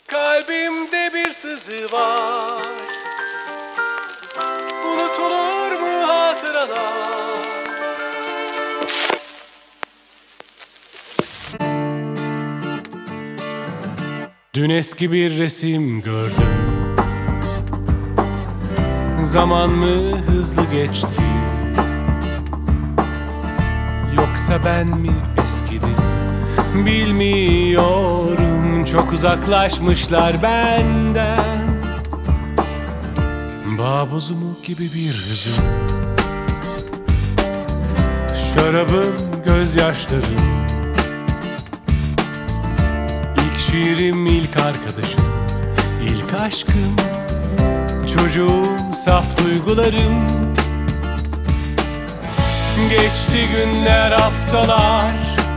Kalbimde bir sızı var, unutulur mu hatıralar? Dün eski bir resim gördüm, zaman mı hızlı geçti, yoksa ben mi eskidim bilmiyorum. Çok uzaklaşmışlar benden, bağ bozumu gibi bir hüzün. Şarabım, gözyaşlarım, İlk şiirim, ilk arkadaşım, ilk aşkım, çocuğum, saf duygularım. Geçti günler, haftalar,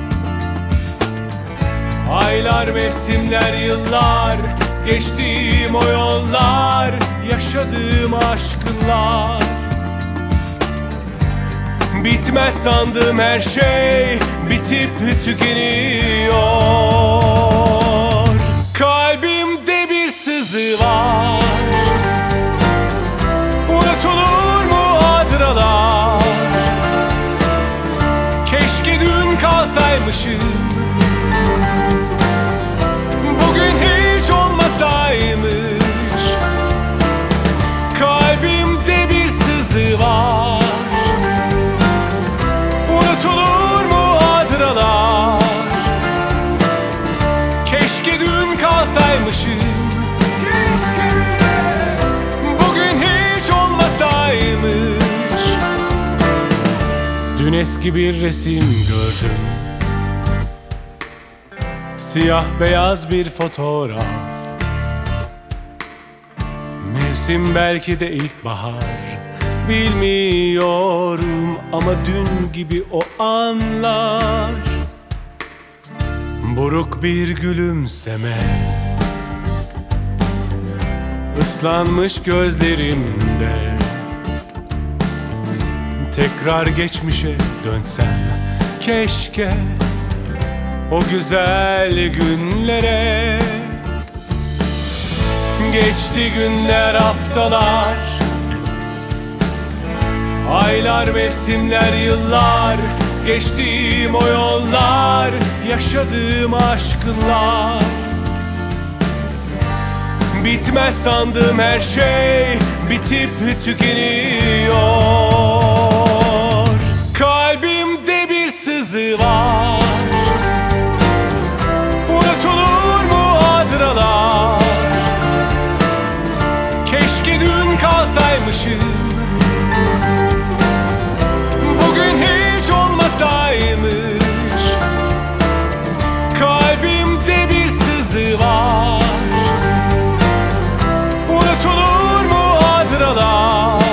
aylar, mevsimler, yıllar. Geçtiğim o yollar, yaşadığım aşklar. Bitmez sandığım her şey bitip tükeniyor. Kalbimde bir sızı var, unutulur mu hatıralar? Keşke dün kalsaymışım, bugün hiç olmasaymış. Kalbimde bir sızı var, unutulur mu hatıralar? Keşke dün kalsaymışım, bugün hiç olmasaymış. Dün eski bir resim gördüm, siyah beyaz bir fotoğraf. Mevsim belki de ilkbahar, bilmiyorum ama dün gibi o anlar. Buruk bir gülümseme, ıslanmış gözlerimde. Tekrar geçmişe dönsem keşke, o güzel günlere. Geçti günler, haftalar, aylar, mevsimler, yıllar. Geçtiğim o yollar, yaşadığım aşklar. Bitmez sandığım her şey bitip tükeniyor. Kalbimde bir sızı var, unutulur mu hatıralar? Keşke dün kalsaymışım, bugün hiç olmasaymış. Kalbimde bir sızı var, unutulur mu hatıralar?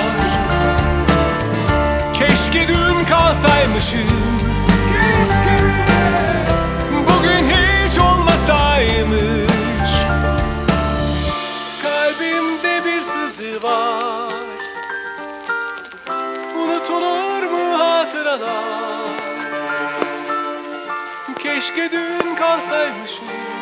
Keşke dün kalsaymışım, bugün hiç olmasaymış. Kalbimde bir sızı var, unutulur mu hatıralar? Keşke dün kalsaymışım,